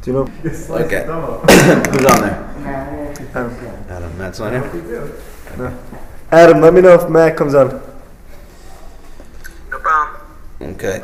Do you know? Okay. Who's on there? Adam. Matt's on here? No. Adam, let me know if Matt comes on. No problem. Okay.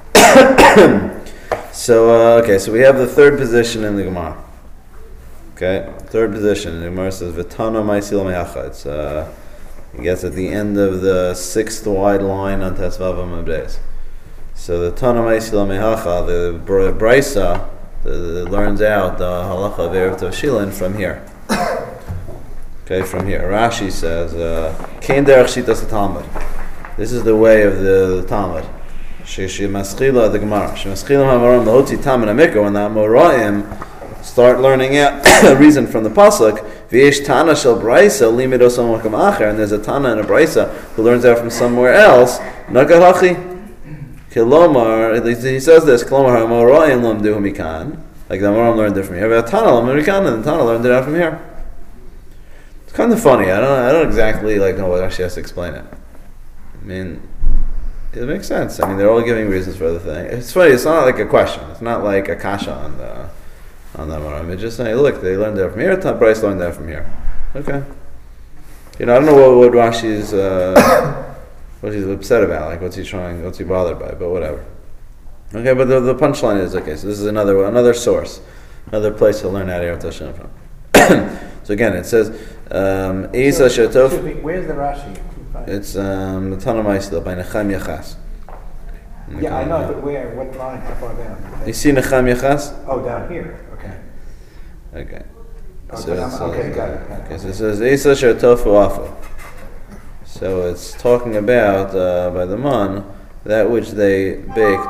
So we have the third position in the Gemara. Okay, third position. The Gemara says, V'tana ma'asil me'acha. It's, I guess at the end of the sixth wide line on Tesvav Amabdes. So the Tana ma'asil me'acha, the Brisa, learns out the halacha of Erev Tavshilin from here. Okay, from here. Rashi says, Kein derech shitas Talmud. This is the way of the Talmud. Shemaschila the Gemara. Shemaschila ha'amorim lahotzi tam in hamikra. When the Amoraim start learning out a reason from the pasuk, v'yesh tana shel brisa limido som makam acher, and there's a tana and a brisa who learns out from somewhere else. Nagalachi kilomar. He says this. Kilomar ha'amoraim lamdu mikan. Like the Amoraim learned it from here. But Tana lamdu mikan, and the Tana learned it out from here. It's kind of funny. I don't exactly know what Rashi has to explain it. I mean, it makes sense. I mean, they're all giving reasons for the thing. It's funny. It's not like a question. It's not like a kasha on the Amoraim. It's just saying, look, they learned that from here. Bryce learned that from here. Okay. I don't know what Rashi's what he's upset about. Like, what's he bothered by? But whatever. Okay, but the punchline is okay. So this is another source, another place to learn how to Erev Tashin from. So again, it says, Isa Shetov. Where's the Rashi? It's the Tana Ma'asil by Necham Yachas. Yeah, I know, but where? What line? How far down? You see Necham Yachas? Oh, down here. Okay. Okay. Oh, So okay, got it. Okay, so it says Isa Shetov Afu. So it's talking about by the man that which they bake,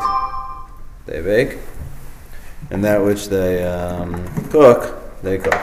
and that which they cook, they cook.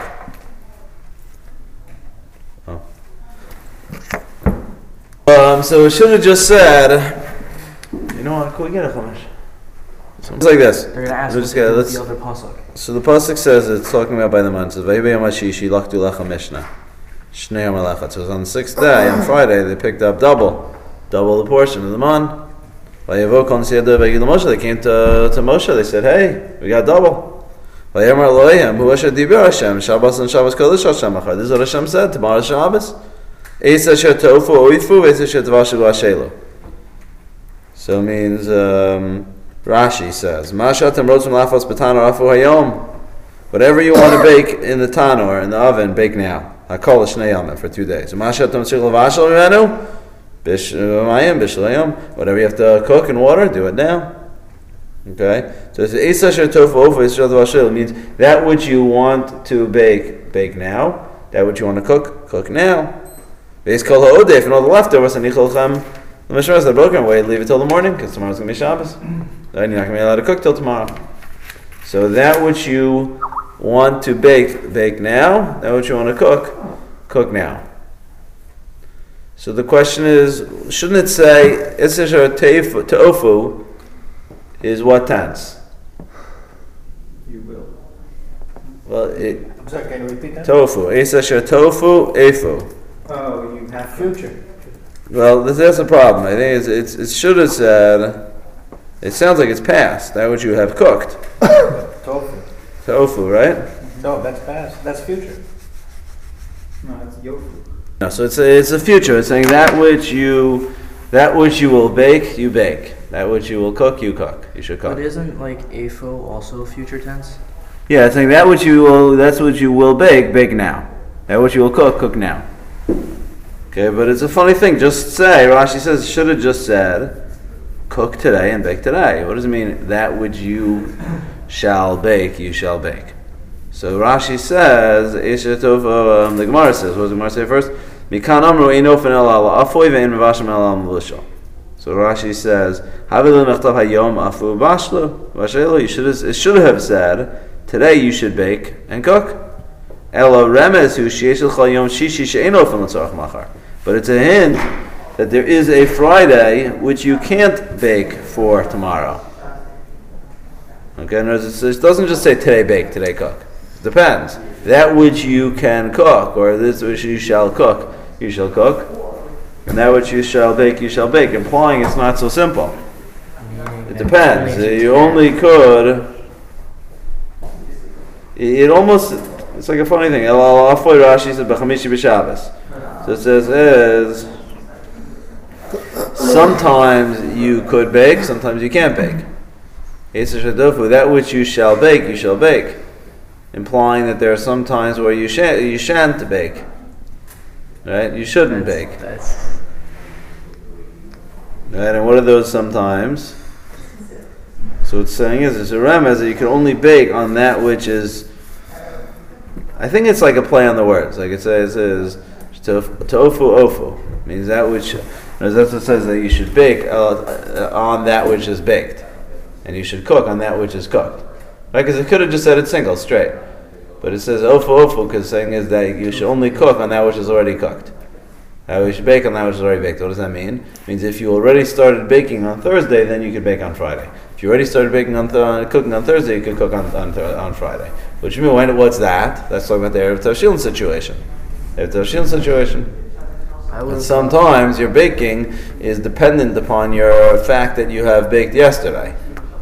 So it should have just said, you know what, can we get a chumash? So it's like this. They're going to ask Let's what's the other pasuk. So the pasuk says, it's talking about by the man. It says, Vayibei Amashishi Lachtu Lecha Mishnah. Shnei Amalachat. So it was on the sixth day, on Friday, they picked up double the portion of the man. Vayavo Kon Siyadeh Vayigid Moshe. They came to Moshe, they said, hey, we got double. Vayamar Elohim, Hu Asher Diber Hashem, Shabbos and Shabbos Kodesh Hashem Achar. This is what Hashem said, tomorrow Shabbos. So it means Rashi says, whatever you want to bake in the tanor, in the oven, bake now. I call it shnei for 2 days. Whatever you have to cook in water, do it now. Okay? So it means that which you want to bake now. That which you want to cook now. Base kol ha'odef and all the leftovers and nicholchem. The Mishnah said, broken way, leave it till the morning because tomorrow's going to be Shabbos. Then you're not going to be allowed to cook till tomorrow. So that which you want to bake now. That which you want to cook now. So the question is, shouldn't it say Isashar Tofu is what tense? You will. Well, I'm sorry, can you repeat that? Tofu. Isashar Tofu Efu. Oh, you have future. Well, that's a problem. I think it should have said. It sounds like it's past. That which you have cooked. Tofu, right? No, that's past. That's future. No, that's yofu. No, so it's a future. It's saying that which you will bake, you bake. That which you will cook, you cook. You should cook. But isn't afo also future tense? Yeah, it's saying that which you will. That's what you will bake now. That which you will cook now. Okay, but it's a funny thing. Just say, Rashi says, should have just said, cook today and bake today. What does it mean? That which you shall bake, you shall bake. So Rashi says, the Gemara says, what does the Gemara say first? Mikan amru einofen el ala afoy ve'en mevashim el al mevushal. So Rashi says, Havilu mechtav hayom afu bashlu vashelu. It should have said, today you should bake and cook. Ela remez hu sheyesh l'chal yom shishi she'einofen l'tzorach machar. But it's a hint that there is a Friday which you can't bake for tomorrow. Okay, in other words, it doesn't just say today bake, today cook. It depends. That which you can cook, or this which you shall cook, you shall cook. And that which you shall bake, implying it's not so simple. It depends. You only could it almost, it's like a funny thing. Rashi said b'chamishi b'Shabbos. So it says sometimes you could bake, sometimes you can't bake. That which you shall bake, you shall bake, implying that there are some times where you shan't bake. Right? You shouldn't bake. Right? And what are those sometimes? So what it's saying is, it's a remez that you can only bake on that which is, I think it's like a play on the words. Like it says tofu means that which, that's what it says, that you should bake on that which is baked. And you should cook on that which is cooked. Right? Because it could have just said it single, straight. But it says ofu, because saying is that you should only cook on that which is already cooked. You should bake on that which is already baked. What does that mean? It means if you already started baking on Thursday, then you could bake on Friday. If you already started baking cooking on Thursday, you could cook on Friday. Which means, what's that? That's talking about the Erev Tavshilin situation. Erev Tavshilin situation. And sometimes your baking is dependent upon your fact that you have baked yesterday.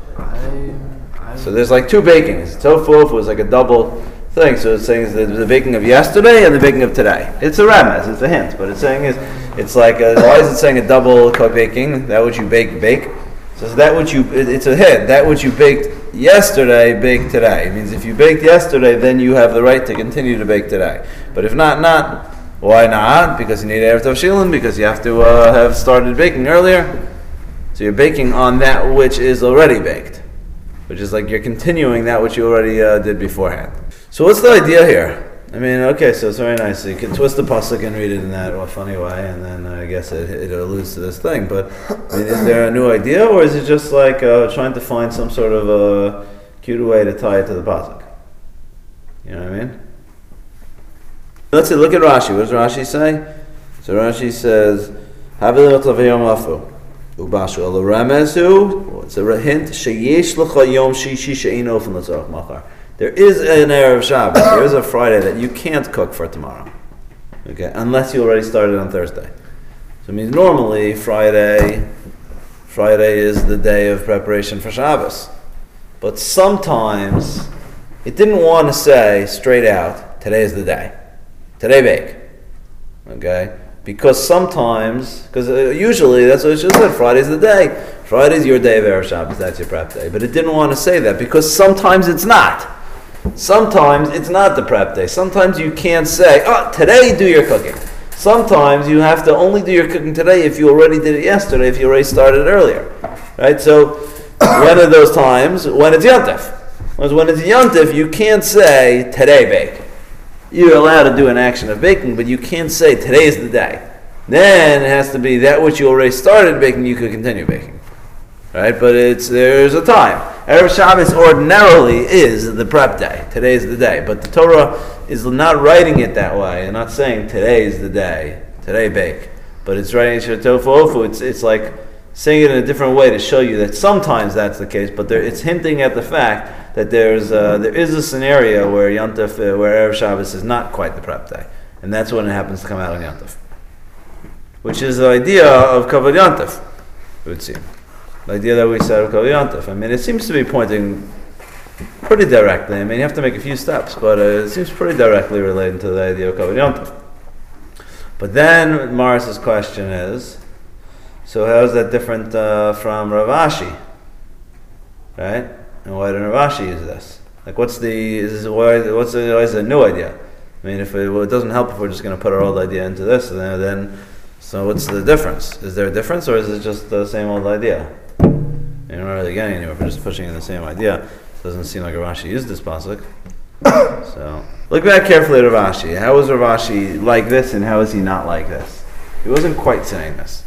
So there's like two bakings. Tofu is like a double thing. So it's saying is the baking of yesterday and the baking of today. It's a remez, it's a hint, but it's saying it's like why is it saying a double baking? That which you bake. So that which it's a hint. That which you baked yesterday, bake today. It means if you baked yesterday, then you have the right to continue to bake today. But if not. Why not? Because you need Erev Tavshilin, because you have to have started baking earlier. So you're baking on that which is already baked, which is like you're continuing that which you already did beforehand. So what's the idea here? I mean, okay, so it's very nice. So you can twist the pasuk and read it in that funny way, and then I guess it alludes to this thing. But I mean, is there a new idea, or is it just like trying to find some sort of a cute way to tie it to the pasuk? You know what I mean? Let's see, look at Rashi. What does Rashi say? So Rashi says, it's a hint, there is an Erev Shabbos, there is a Friday that you can't cook for tomorrow. Okay, unless you already started on Thursday. So it means normally Friday is the day of preparation for Shabbos. But sometimes it didn't want to say straight out, today is the day. Today bake. Okay? Because usually that's what it should have said, Friday's the day. Friday's your day of Erev Shabbos, that's your prep day. But it didn't want to say that because sometimes it's not. Sometimes it's not the prep day. Sometimes you can't say, today do your cooking. Sometimes you have to only do your cooking today if you already did it yesterday, if you already started earlier. Right? So, one of those times, when it's Yontif. When it's Yontif, you can't say, today bake. You're allowed to do an action of baking, but you can't say today is the day. Then it has to be that which you already started baking, you could continue baking. Right? But there's a time. Erev Shabbos ordinarily is the prep day. Today is the day. But the Torah is not writing it that way and not saying today is the day. Today bake. But it's writing tofu. It's like saying it in a different way to show you that sometimes that's the case, but it's hinting at the fact that there is a scenario where Yontif, where Erev Shabbos is not quite the prep day, and that's when it happens to come out on Yontif, which is the idea of Kavod Yontif, it would seem. The idea that we said of Kavod Yontif. I mean, it seems to be pointing pretty directly. I mean, you have to make a few steps, but it seems pretty directly related to the idea of Kavod Yontif. But then Morris's question is, so how is that different from Rav Ashi? Right? And why did Rav Ashi use this? Like, why is it a new idea? I mean, if it doesn't help if we're just going to put our old idea into this, then so what's the difference? Is there a difference, or is it just the same old idea? You're not really getting anywhere. We're just pushing in the same idea. It doesn't seem like Rav Ashi used this pasuk. So look back carefully at Rav Ashi. How was Rav Ashi like this, and how is he not like this? He wasn't quite saying this.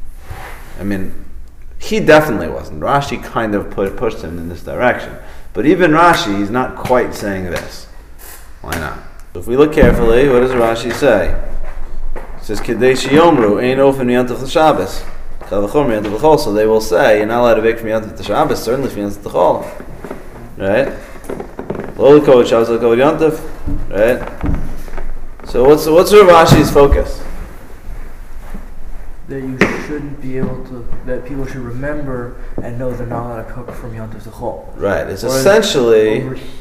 I mean, he definitely wasn't. Rashi kind of pushed him in this direction. But even Rashi, he's not quite saying this. Why not? So if we look carefully, what does Rashi say? It says, Kedei sheyomru, ein ofen miyantav l'Shabbos. Kal v'chor miyantav l'chol. So they will say, you're not allowed to bake from miyantav l'Shabbos, certainly from miyantav l'chol. Right? Lo l'kol Shabbos l'kol yantav. Right? So what's Rav Ashi's focus? That you shouldn't be able to, that people should remember and know they're not allowed to cook from Yontif to Chol. Right. It's essentially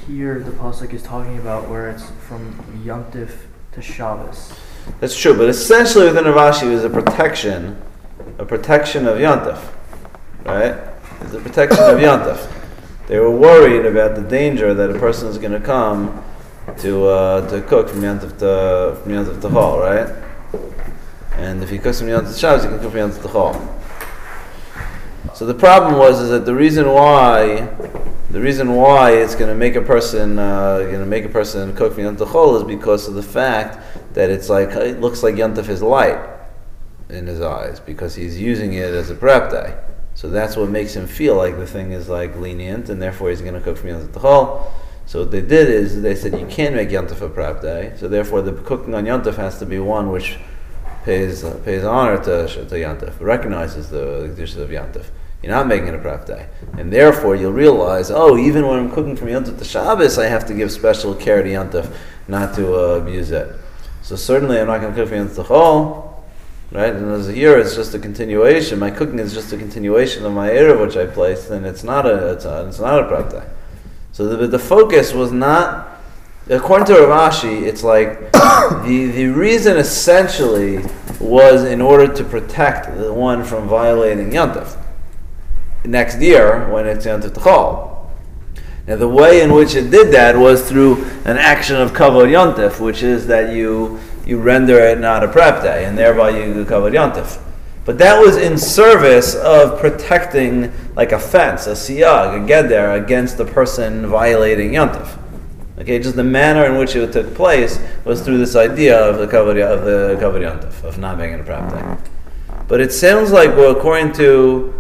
here the pasuk is talking about where it's from Yontif to Shabbos. That's true, but essentially within Rav Ashi was a protection of Yontif, right? It's a protection of Yontif. They were worried about the danger that a person is going to come to cook from Yontif to Chol, right? And if he cooks from Yontif to Shabbos, he can cook from Yontif to Chol. So the problem is that the reason why it's going to make a person cook from Yontif to Chol is because of the fact that it looks like Yontif is light in his eyes because he's using it as a prep day. So that's what makes him feel like the thing is like lenient, and therefore he's going to cook from Yontif to Chol. So what they did is they said you can't make Yontif a prep day. So therefore the cooking on Yontif has to be one which pays honor to Yontif, recognizes the dishes of Yontif. You're not making it a prep day. And therefore you'll realize, even when I'm cooking from Yontif to Shabbos, I have to give special care to Yontif, not to abuse it. So certainly I'm not going to cook from Yontif to Chol, right? And as here it's just a continuation. My cooking is just a continuation of my Erev which I placed, and it's not a prep day. So the focus was not, according to Rav Ashi, it's like the reason essentially was in order to protect the one from violating Yontif next year when it's Yontif T'chol. Now the way in which it did that was through an action of Kavod Yontif, which is that you render it not a prep day, and thereby you do Kavod Yontif. But that was in service of protecting, like a fence, a siyag, a geder, against the person violating Yontif. Okay, just the manner in which it took place was through this idea of the Kavod Yontif, of not making a prep day. But it sounds like, well, according to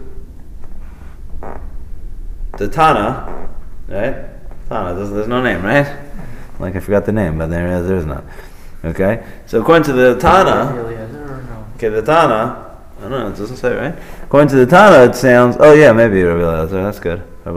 the Tana, right? Tana, there's no name, right? Like I forgot the name, but there is none. Okay, so according to the Tana, the Tana, I don't know, it doesn't say, right? According to the Tana, it sounds, maybe Rabbi Eliezer, that's good. Rabbi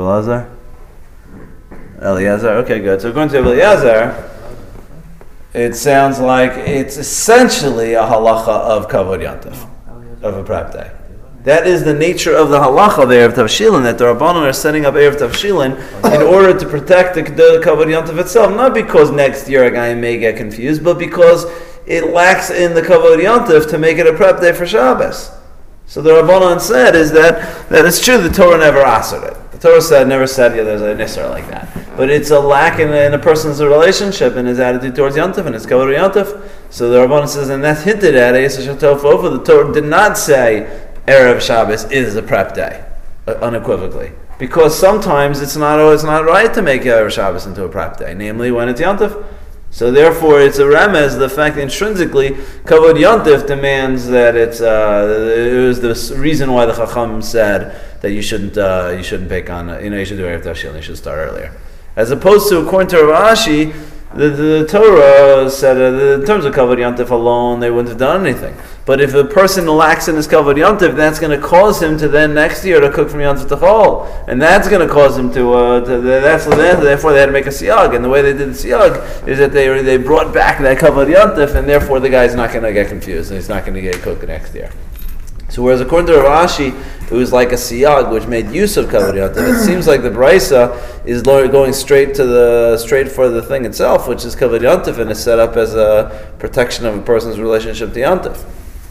Eliezer, okay, good. So according to Rabbi Eliezer, it sounds like it's essentially a halacha of Kavod Yontif, of a prep day. That is the nature of the halacha there of Tavshilin, that the Rabbanon are setting up Erev Tavshilin in order to protect the Kavod Yontif itself, not because next year a guy may get confused, but because it lacks in the Kavod Yontif to make it a prep day for Shabbos. So the Rabbanon said is that it's true the Torah never answered it. The Torah never said there's a nisar like that. But it's a lack in a person's relationship and his attitude towards Yontif and his Kavod Yontif. So the Rabbanon says, and that's hinted at the Torah did not say Erev Shabbos is a prep day, unequivocally. Because sometimes it's not right to make Erev Shabbos into a prep day, namely when it's Yontif. So therefore, it's a remez, the fact that intrinsically, Kavod Yontif demands that it was the reason why the Chacham said that you shouldn't pick on, you should do Erev Tavshilin, you should start earlier. As opposed to, according to Rav Ashi, the Torah said in terms of Kavod Yontif alone, they wouldn't have done anything. But if a person lacks in his Kavod Yontif, that's going to cause him to then next year to cook from Yontif to Chol. And that's going to cause him therefore they had to make a siyag. And the way they did the siyag is that they brought back that Kavod Yontif, and therefore the guy's not going to get confused, and he's not going to get cooked next year. So whereas according to Rav Ashi, it was like a siyag which made use of Kavod Yontif, it seems like the Braisa is going straight for the thing itself, which is Kavod Yontif, and is set up as a protection of a person's relationship to Yontif.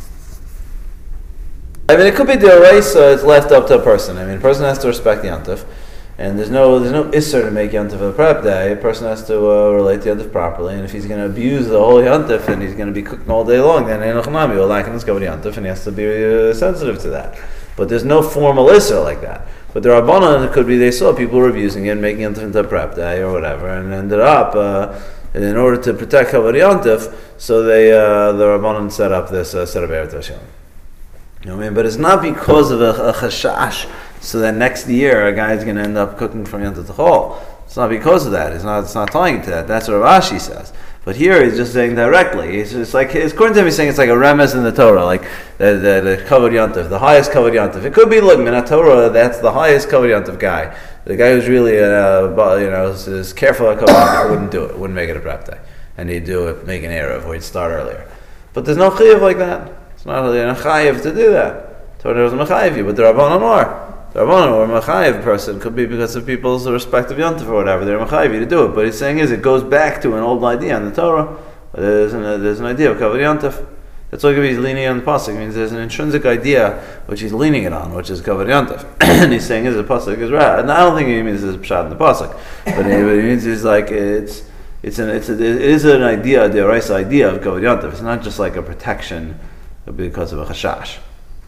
I mean, it could be the Araisa, it's left up to a person. I mean, a person has to respect Yontif, and there's no Isser to make Yontif a prep day. A person has to relate to Yontif properly, and if he's going to abuse the whole Yontif and he's going to be cooking all day long, then Enoch Nami will lack in his Kavod Yontif, and he has to be sensitive to that. But there's no formal Isser like that. But the Rabbanon, it could be they saw people were abusing it, making Yontif into a prep day or whatever, and ended up, in order to protect Kavod Yontif, so the Rabbanon set up this set of Erev Tavshilin. You know what I mean? But it's not because of a chashash, so that next year a guy's going to end up cooking from Yontif to Chol. It's not because of that. It's not tying to that. That's what Rav Ashi says. But here he's just saying directly. It's like, according to him, he's saying it's like a remez in the Torah, like the Kavod Yontif, the highest Kavod Yontif. It could be, look, Minat Torah, that's the highest Kavod Yontif guy. The guy who's really, is careful about Kavod Yontif wouldn't do it, wouldn't make it a prep day. And he'd do it, make an Erev, or he'd start earlier. But there's no chiyuv like that. It's not a chayiv to do that. Torah doesn't chayiv you, but the Rabbanon are. The Rabbanan or Machayev person could be because of people's respective Yontif or whatever. They're Machayev you to do it. But he's saying it goes back to an old idea in the Torah. There's an idea of Kavod Yontif. That's why he's leaning on the pasuk. It means there's an intrinsic idea which he's leaning it on, which is Kavod Yontif. And he's saying is the pasuk is right. And I don't think he means this is pshat in the pasuk, but he means it's like it is an idea, the Oraisa idea of Kavod Yontif. It's not just like a protection because of a chashash.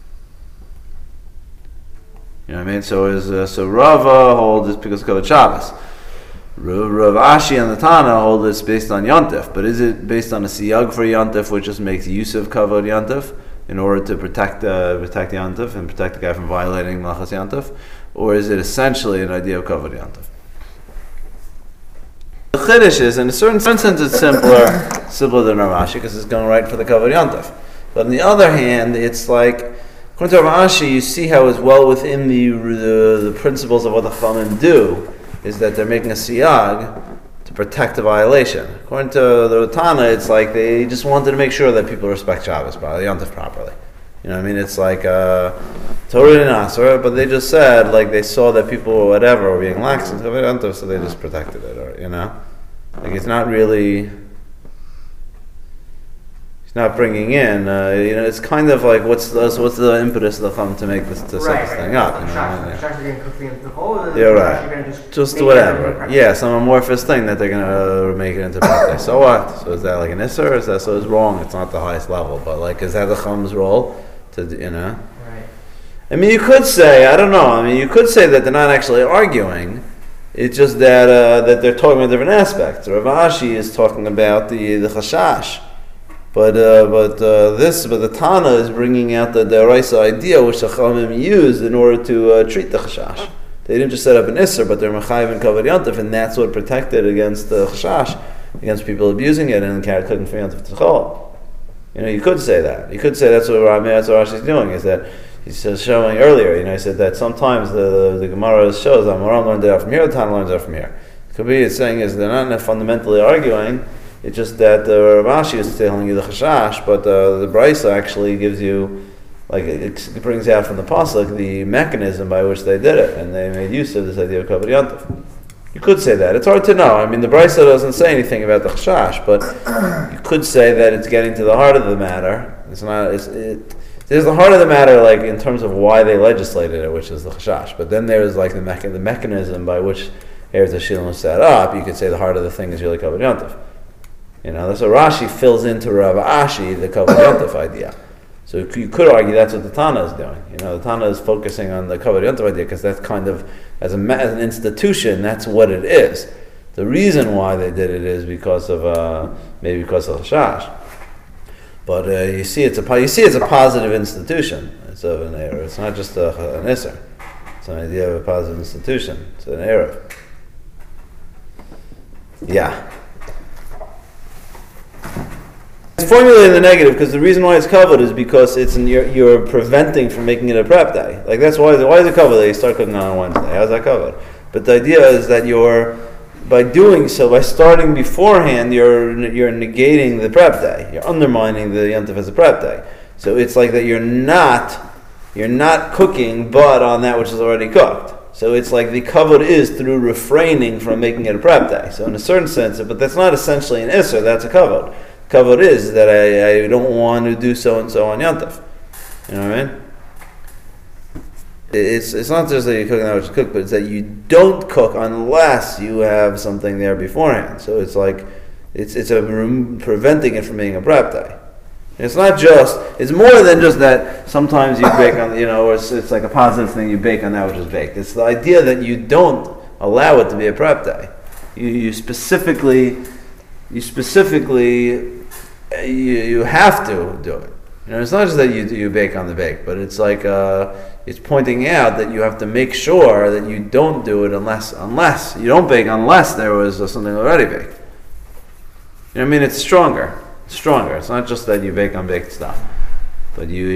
You know what I mean? So Rava holds this because of Kavod Shabbos. Rav Ashi and the Tana hold this based on Yontif, but is it based on a siyag for Yontif, which just makes use of Kavod Yontif in order to protect Yontif and protect the guy from violating Malchus Yontif, or is it essentially an idea of Kavod Yontif? The Chiddush is, in a certain sense, it's simpler than Rav Ashi because it's going right for the Kavod Yontif. But on the other hand, it's like according to Rav Ashi, you see how it's well within the principles of what the Chachamim do. Is that they're making a siyag to protect the violation. According to the Tana, it's like they just wanted to make sure that people respect Shabbos, Yontif properly. You know what I mean? It's like Torah and Asr, but they just said, like they saw that people or whatever were being lax in Yontif, so they just protected it, or, you know? Like it's not really... not bringing in, it's kind of like what's the impetus of the Chum to make this to set this thing up? Yeah, right. Just whatever. Yeah, some amorphous thing that they're gonna make it into birthday. So what? So is that like an isser? Is that so? It's wrong. It's not the highest level, but like, is that the Chum's role to Right. I mean, you could say I don't know. I mean, you could say that they're not actually arguing. It's just that they're talking about different aspects. Rav Ashi is talking about the chashash. But the Tana is bringing out the Oraisa idea which the Chachamim used in order to treat the Chashash. They didn't just set up an Isser, but they're Mechayiv and Kavod Yontif, and that's what protected against the Chashash, against people abusing it and cooking for Yontif T'chol. You could say that. You could say that's what Rashi is doing, is that he's showing earlier, he said that sometimes the Gemara shows that Moram learned it from here, the Tana learns it from here. It could be it's saying is they're not fundamentally arguing. It's just that Rav Ashi is telling you the chashash, but the Brisa actually gives you, like it brings out from the pasuk the mechanism by which they did it, and they made use of this idea of Kavod Yontif. You could say that. It's hard to know. I mean, the Brisa doesn't say anything about the chashash, but you could say that it's getting to the heart of the matter. It's not. There's the heart of the matter, like in terms of why they legislated it, which is the chashash. But then there's like the mechanism by which Eretz Hashilim was set up. You could say the heart of the thing is really Kavod Yontif. That's what Rashi fills into Rav Ashi, the Kavod Yontif idea. So you could argue that's what the Tana is doing. The Tana is focusing on the Kavod Yontif idea because that's kind of, as an institution, that's what it is. The reason why they did it is because of, maybe because of Hashash. But you see it's a positive institution. It's of an error. It's not just an Isser. It's an idea of a positive institution. It's an error. Yeah. It's formulated in the negative because the reason why it's covered is because you're preventing from making it a prep day. Like that's why is it covered that you start cooking on Wednesday? How's that covered? But the idea is that by doing so, by starting beforehand, you're negating the prep day. You're undermining the Yontif as a prep day. So it's like that you're not cooking, but on that which is already cooked. So it's like the kavod is through refraining from making it a prep day. So in a certain sense, but that's not essentially an isser. That's a kavod. Kavod is that I don't want to do so and so on Yontif. You know what I mean? It's not just that you're cooking that which you cook, but it's that you don't cook unless you have something there beforehand. So it's like it's preventing it from being a prep day. It's not just, it's more than just that sometimes you bake on, or it's like a positive thing, you bake on that which is baked. It's the idea that you don't allow it to be a prep day. You specifically you have to do it. It's not just that you bake on the bake, but it's like it's pointing out that you have to make sure that you don't do it unless you don't bake unless there was something already baked. You know what I mean? It's stronger. It's stronger. It's not just that you bake on baked stuff, but you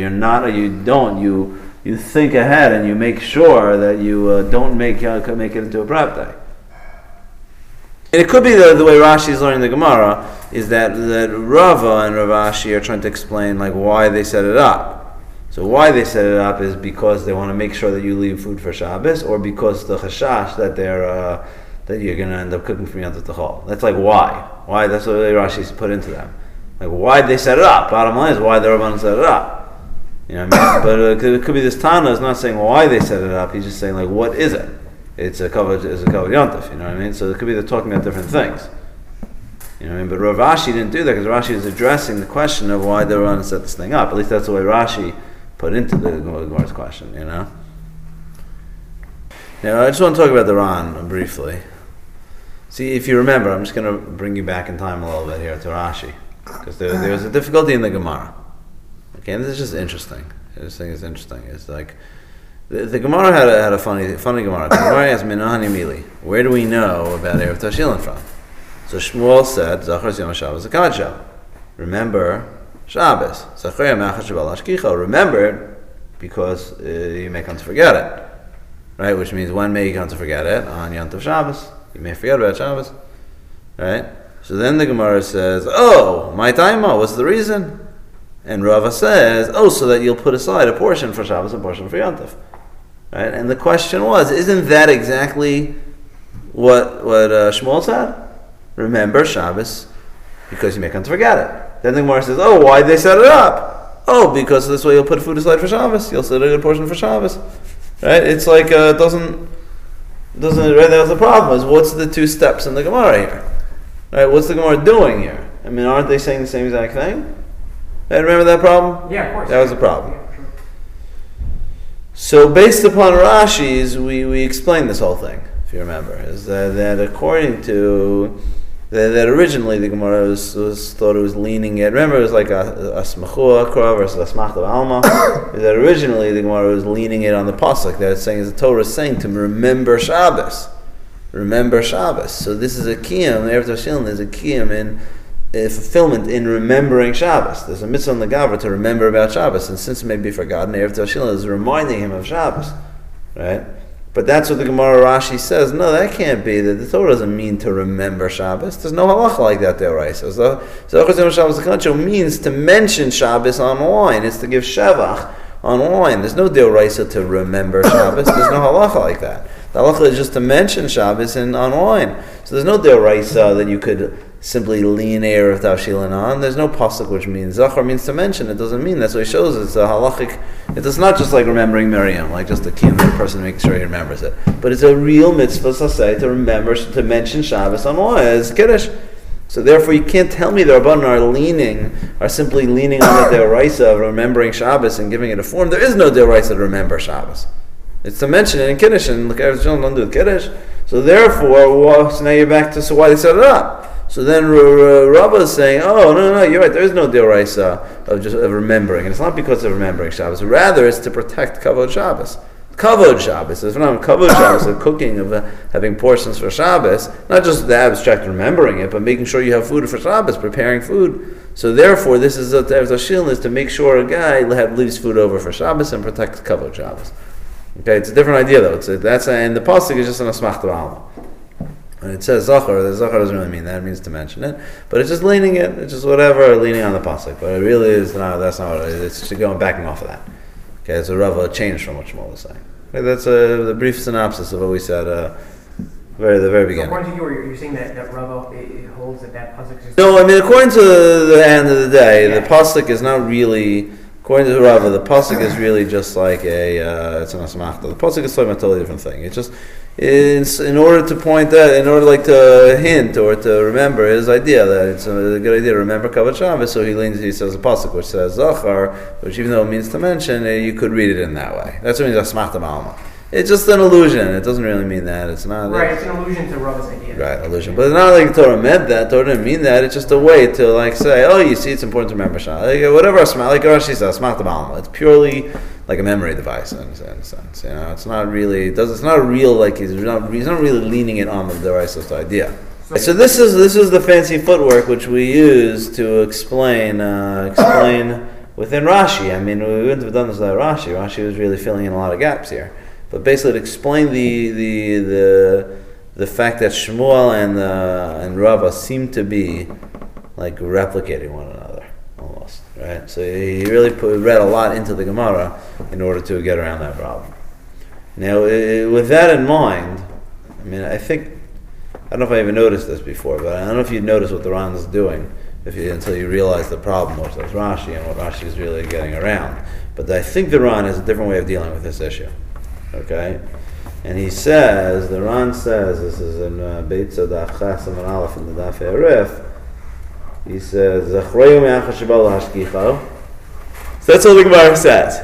think ahead and you make sure that you don't make it into a prep day. And it could be the way Rashi is learning the Gemara is that Rava and Rav Ashi are trying to explain like why they set it up. So why they set it up is because they want to make sure that you leave food for Shabbos, or because the chashash that that you're going to end up cooking from Yom Tov Chol. That's like why. Why? That's what Rashi put into them. Like why they set it up. Bottom line is why the Rabbanan set it up. You know what I mean? But it could be this Tana is not saying why they set it up. He's just saying like what is it? It's a kavod Yom Tov. You know what I mean? So it could be they're talking about different things. You know what I mean? But Rav Ashi didn't do that because Rashi is addressing the question of why they were going to set this thing up. At least that's the way Rashi put into the Gemara's question, you know? Now, I just want to talk about the Ran briefly. See, if you remember, I'm just going to bring you back in time a little bit here to Rashi. Because there was a difficulty in the Gemara. Okay, and this is just interesting. This thing is interesting. It's like, the Gemara had a funny Gemara. The Gemara asked, Minahani Mili, where do we know about Erev Tashilin from? So Shmuel said, Zachar Yom HaShabbos Akadsha. Remember Shabbos. Remember it because you may come to forget it. Right? Which means when may you come to forget it? On Yom Tov Shabbos. You may forget about Shabbos. Right? So then the Gemara says, oh, my taima, what's the reason? And Rava says, oh, so that you'll put aside a portion for Shabbos and a portion for Yom Tov. Right? And the question was, isn't that exactly what Shmuel said? Remember Shabbos because you may come to forget it. Then the Gemara says, oh, why'd they set it up? Oh, because this way you'll put food aside for Shabbos. You'll set a good portion for Shabbos. Right? It's like, doesn't, right? That was the problem, is what's the two steps in the Gemara here? Right? What's the Gemara doing here? I mean, aren't they saying the same exact thing? Right? Remember that problem? Yeah, of course. That was the problem. Yeah, sure. So based upon Rashi's, we explained this whole thing, if you remember, is that according to that originally the Gemara was thought it was leaning it. Remember, it was like a smachua akra versus a smachta alma. That originally the Gemara was leaning it on the pasuk that it's saying, is the Torah is saying to remember Shabbos, remember Shabbos. So this is a kiyum. Erev Tashilin is a kiyum in fulfillment in remembering Shabbos. There's a mitzvah on the Gavra to remember about Shabbos, and since it may be forgotten, Erev Tashilin is reminding him of Shabbos, right? But that's what the Gemara Rashi says. No, that can't be. That the Torah doesn't mean to remember Shabbos. There's no halacha like that there, right? So Zachar Yom Shabbos Akadsha means to mention Shabbos on wine. It's to give shevach on wine. There's no deoraisa to remember Shabbos. There's no halacha like that. The halacha is just to mention Shabbos on wine. So there's no deoraisa that you could simply lean Erev Tavshilin on. There's no pasuk which means Zachar means to mention. It doesn't mean that's what it shows. It's a halachic. It's not just like remembering Miriam, like just a key the person making sure he remembers it. But it's a real mitzvah say to remember to mention Shabbos on wine as kiddush. So therefore, you can't tell me the Rabbanan are simply leaning on the deoraisa of remembering Shabbos and giving it a form. There is no deoraisa to remember Shabbos. It's to mention it in kiddush, and look, Erev Tashilin don't do kiddush. So therefore, so now you're back to why they set it up. So then Rabba is saying, oh, no, you're right, there is no deoraisa of remembering. And it's not because of remembering Shabbos. Rather, it's to protect Kavod Shabbos. Kavod Shabbos. It's not Kavod Shabbos, the cooking of having portions for Shabbos. Not just the abstract remembering it, but making sure you have food for Shabbos, preparing food. So therefore, this is the Tashilin is to make sure a guy leaves food over for Shabbos and protects Kavod Shabbos. Okay, it's a different idea though. And the pasuk is just an asmachta alma. When it says Zachar, the Zachar doesn't really mean that. It means to mention it. But it's just leaning it. It's just whatever, leaning on the pasuk. But it really is not, that's not what it is. It's just going backing off of that. Okay, so Rava changed from what Shmuel was saying. Okay, that's the brief synopsis of what we said the very beginning. So according to you, you're saying that Rava it holds that pasuk is just... No, I mean, according to the end of the day, the pasuk is not really... According to Rava, the pasuk is really just like it's an asmachta. The pasuk is talking about a totally different thing. It's just in order to point out, in order like to hint or to remember his idea that it's a good idea to remember Kavod Shabbos. So he says a pasuk which says Zachar, which even though it means to mention, you could read it in that way. That's what it means asmachta ma'alma. It's just an illusion. It doesn't really mean that. It's not right. It's an allusion to Rava's idea. Right, illusion. But it's not like the Torah meant that. Torah didn't mean that. It's just a way to like say, oh, you see, it's important to remember Shabbos. Like, whatever, like Rashi says, asmachta ma'alma. It's purely like a memory device in a sense. You know, it's not really. It's not real. Like he's not really leaning it on the Deraisa idea. So this is the fancy footwork which we use to explain within Rashi. I mean, we wouldn't have done this without Rashi. Rashi was really filling in a lot of gaps here. But basically, to explain the fact that Shmuel and Rava seem to be like replicating one another almost. right? So he really read a lot into the Gemara in order to get around that problem. Now, with that in mind, I mean, I don't know if I even noticed this before, but I don't know if you'd notice what the Ran is doing until you realize the problem, which was Rashi, and what Rashi is really getting around. But I think the Ran has a different way of dealing with this issue. Okay? And he says, the Ran says, this is in Beitza Daf Ches Amar Aleph in the Daf Erif, he says, Zachreyu me'achar shebal hashkicha. So that's all the Gemara says.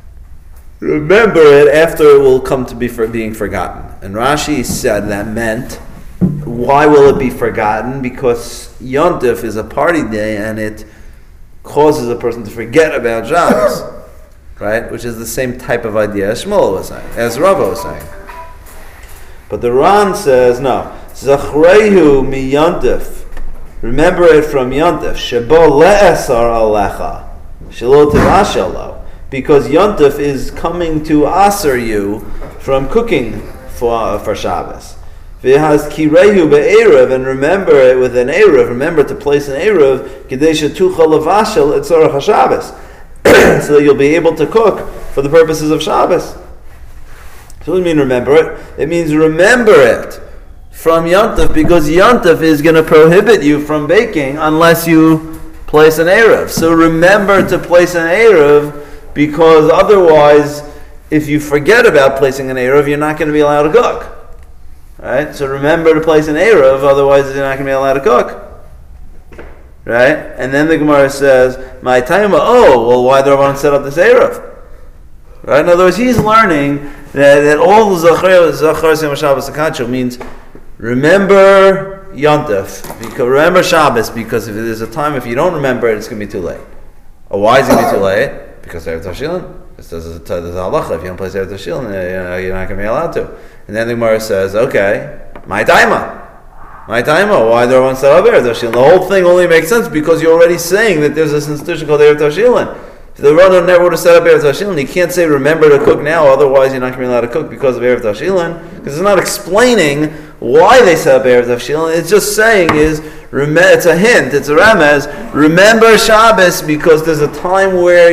Remember it after it will come to be being forgotten. And Rashi said that meant, why will it be forgotten? Because Yontif is a party day and it causes a person to forget about Shabbos, right? Which is the same type of idea as Shmuel was saying, as Rava was saying. But the Ran says, no. Zachrehu mi Yontif. Remember it from Yontif. Shebo le'esar alecha. Shelo tivashalo. Because Yontif is coming to aser you from cooking for Shabbos. V'haz kirehu be'erev, and remember it with an erev. Remember to place an erev k'dei shetucha levashel et tzorach haShabbos, so that you'll be able to cook for the purposes of Shabbos. So what does it mean remember it? It means remember it from Yontif, because Yontif is going to prohibit you from baking unless you place an erev. So remember to place an erev, because otherwise, if you forget about placing an erev, you're not going to be allowed to cook. Right? So remember to place an erev, otherwise you're not going to be allowed to cook. Right? And then the Gemara says, "My time, well, why the Rabbanan set up this erev?" Right? In other words, he's learning that all the Zachar Shem Shabbos Akacho means remember Yontif, remember Shabbos, because if there's a time, if you don't remember it, it's going to be too late. Why is it going to be too late? Because Erev Tashilin. There's a halacha. If you don't place Erev Tashilin, you're not going to be allowed to. And then the Gemara says, okay, my taima. Why do I want to set up Erev Tashilin? The whole thing only makes sense because you're already saying that there's this institution called Erev Tashilin. If the Rana never would have set up Erev Tashilin, you can't say remember to cook now, otherwise you're not going to be allowed to cook because of Erev Tashilin, because it's not explaining why they set up Erev Tashilin. It's just saying it's a hint, it's a remez. Remember Shabbos because there's a time where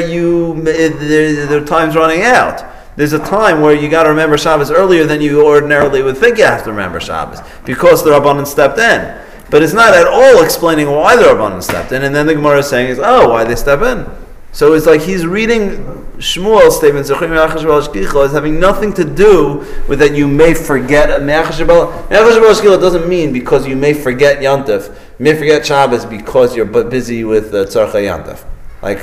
the time's running out. There's a time where you got to remember Shabbos earlier than you ordinarily would think you have to remember Shabbos because the Rabbanan stepped in. But it's not at all explaining why the Rabbanan stepped in. And then the Gemara is saying, why they step in? So it's like he's reading Shmuel's statement, as having nothing to do with that you may forget. It doesn't mean because you may forget Yontif, you may forget Shabbos because you're busy with Tzarcha Yontif. Like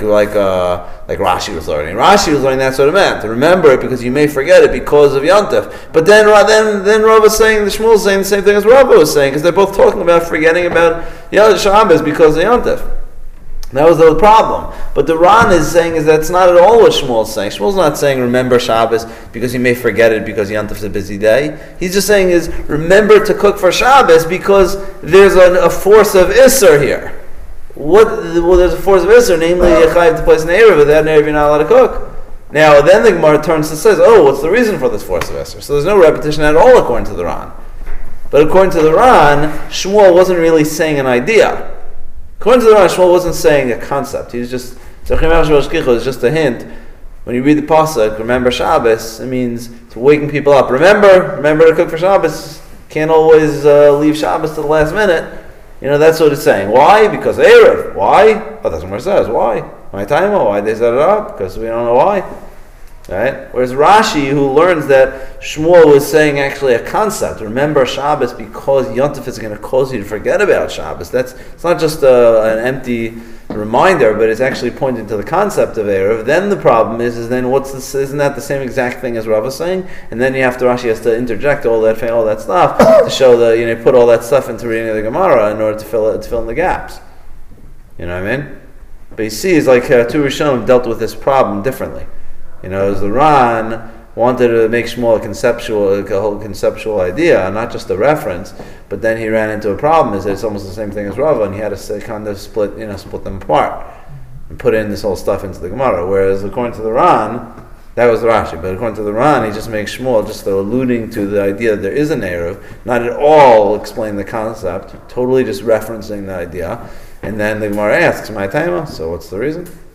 Rashi was learning. Rashi was learning that sort of meant to remember it because you may forget it because of Yontif. But then Rav was saying, the Shmuel is saying the same thing as Rav was saying, because they're both talking about forgetting about Shabbos because of Yontif. That was the problem. But the Ran is saying that's not at all what Shmuel is saying. Shmuel's not saying remember Shabbos because you may forget it because Yontif is a busy day. He's just saying remember to cook for Shabbos because there's a force of Isser here. There's a force of Isser, namely you have to place an Erev, without an Erev you're not allowed to cook. Now then the Gemara turns and says, what's the reason for this force of Isser? So there's no repetition at all according to the Ran. But according to the Ran, Shmuel wasn't really saying an idea. According to the Ran, Shmuel wasn't saying a concept. He was just, it's just a hint. When you read the Pasuk, remember Shabbos, it means it's waking people up. Remember to cook for Shabbos. Can't always leave Shabbos to the last minute. That's what it's saying. Why? Because Erev. Why? That's what it says. Why? My time. Why they set it up? Because we don't know why. Right? Whereas Rashi, who learns that Shmuel was saying actually a concept, remember Shabbos because Yontif is going to cause you to forget about Shabbos. It's not just an empty reminder, but it's actually pointing to the concept of Erev. Then the problem is then isn't that the same exact thing as Rav was saying? And then Rashi has to interject all that stuff to show put all that stuff into reading the Gemara in order to fill in the gaps. You know what I mean? But you see, it's like two Rishonim dealt with this problem differently. As the Ran wanted to make Shmuel a whole conceptual idea, not just a reference, but then he ran into a problem, is that it's almost the same thing as Rava, and he had to kind of split them apart and put in this whole stuff into the Gemara. Whereas according to the Ran, that was Rashi, but according to the Ran, he just makes Shmuel just alluding to the idea that there is an Erev, not at all explaining the concept, totally just referencing the idea, and then the Gemara asks, my taima, so what's the reason?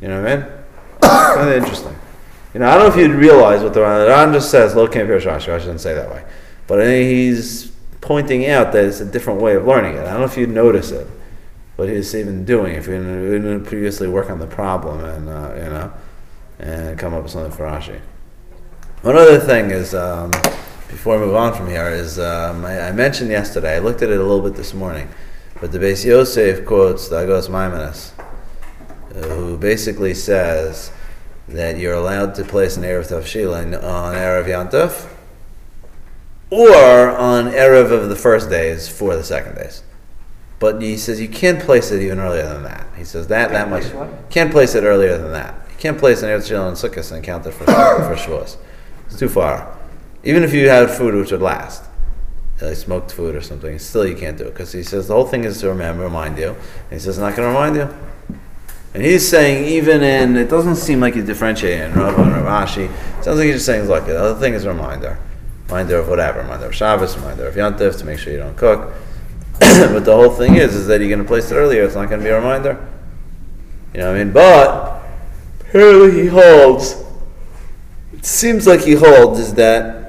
You know what I mean? Kind of interesting. I don't know if you'd realize what the Ran just says, Lo Ken Pirush Rashi. I shouldn't say that way. But I think he's pointing out that it's a different way of learning it. I don't know if you'd notice it, what he's even doing, if you didn't previously work on the problem and come up with something for Rashi. One other thing is, before I move on from here, is I mentioned yesterday, I looked at it a little bit this morning, but the Beis Yosef quotes the Agos Maimonides, who basically says that you're allowed to place an Erev Tavshilin on Erev Yantav, or on Erev of the first days for the second days. But he says you can't place it even earlier than that. He says that much. Can't place it earlier than that. You can't place an Erev Tavshilin on Sukkot and count it for Shavuos. It's too far. Even if you had food which would last, like smoked food or something, still you can't do it. Because he says the whole thing is to remind you. And he says it's not going to remind you. And he's saying even in, it doesn't seem like he's differentiating in Rav and Rashi. It sounds like he's just saying, look, the other thing is a reminder. Reminder of whatever. Reminder of Shabbos, reminder of Yantif, to make sure you don't cook. But the whole thing is that you're going to place it earlier. It's not going to be a reminder. You know what I mean? But apparently he holds, it seems like he holds is that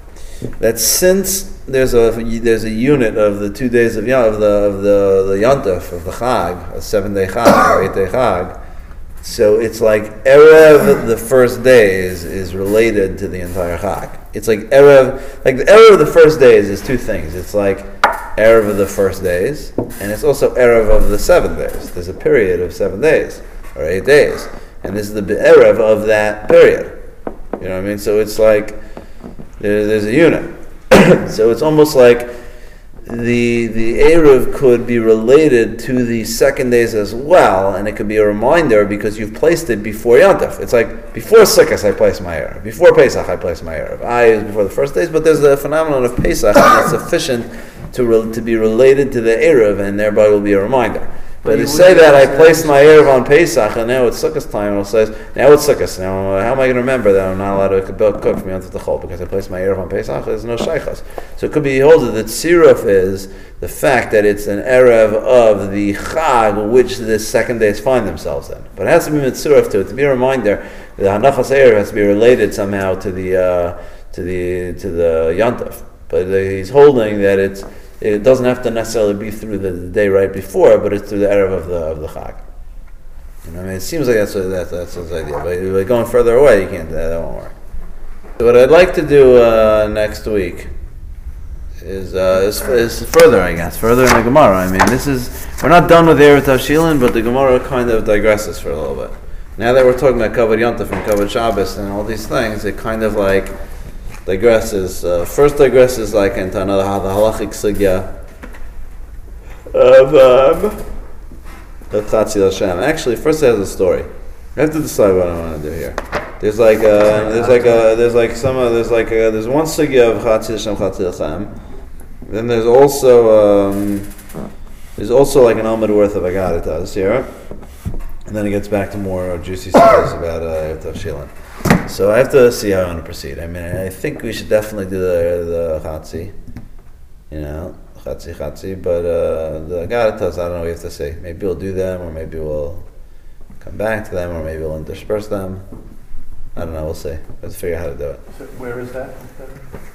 since there's a unit of the 2 days of the Yontif, of the Chag, a 7-day Chag or 8-day Chag, so it's like Erev the first day is related to the entire Chag. It's like Erev, like the Erev of the first days is two things. It's like Erev of the first days, and it's also Erev of the 7 days. There's a period of 7 days or 8 days, and this is the Erev of that period. You know what I mean? So it's like there's a unit. So it's almost like the Erev could be related to the second days as well, and it could be a reminder because you've placed it before Yontif. It's like before Sukkot I place my Erev, before Pesach I place my Erev. Is before the first days, but there's the phenomenon of Pesach, and it's sufficient to be related to the Erev, and thereby will be a reminder. But to say that I placed my Erev on Pesach and now it's Sukkot time, it says, now it's Sukkot. Now, how am I going to remember that I'm not allowed to cook from Yom Tov to Chol because I placed my Erev on Pesach? There's no Shaychas. So it could be holds that Tziruf is the fact that it's an Erev of the Chag which the second days find themselves in. But it has to be Mitzuruf to it, to be a reminder that the Hanachas Erev has to be related somehow to the Yontif. But he's holding that it doesn't have to necessarily be through the day right before, but it's through the Erev of the Chag. You know, I mean, it seems like that's his idea. But going further away, you can't. That won't work. So what I'd like to do next week is further, I guess, further in the Gemara. I mean, we're not done with Erev Tavshilin, but the Gemara kind of digresses for a little bit. Now that we're talking about Kavod Yontif and Kavod Shabbos and all these things, it kind of like digresses. First digresses like into another the halachic sugya of Chatzil Hashem. Actually, first it has a story. I have to decide what I want to do here. There's one sugya of Chatzil Hashem, Chatzil Hashem. Then there's also like an Amud worth of Agaritas here, and then it gets back to more juicy stories about Tavshilin. So I have to see how I want to proceed. I mean, I think we should definitely do the Chatzi, Chatzi, but the Agaritas, I don't know, we have to see. Maybe we'll do them, or maybe we'll come back to them, or maybe we'll intersperse them. I don't know, we'll see. Let's figure out how to do it. So where is that?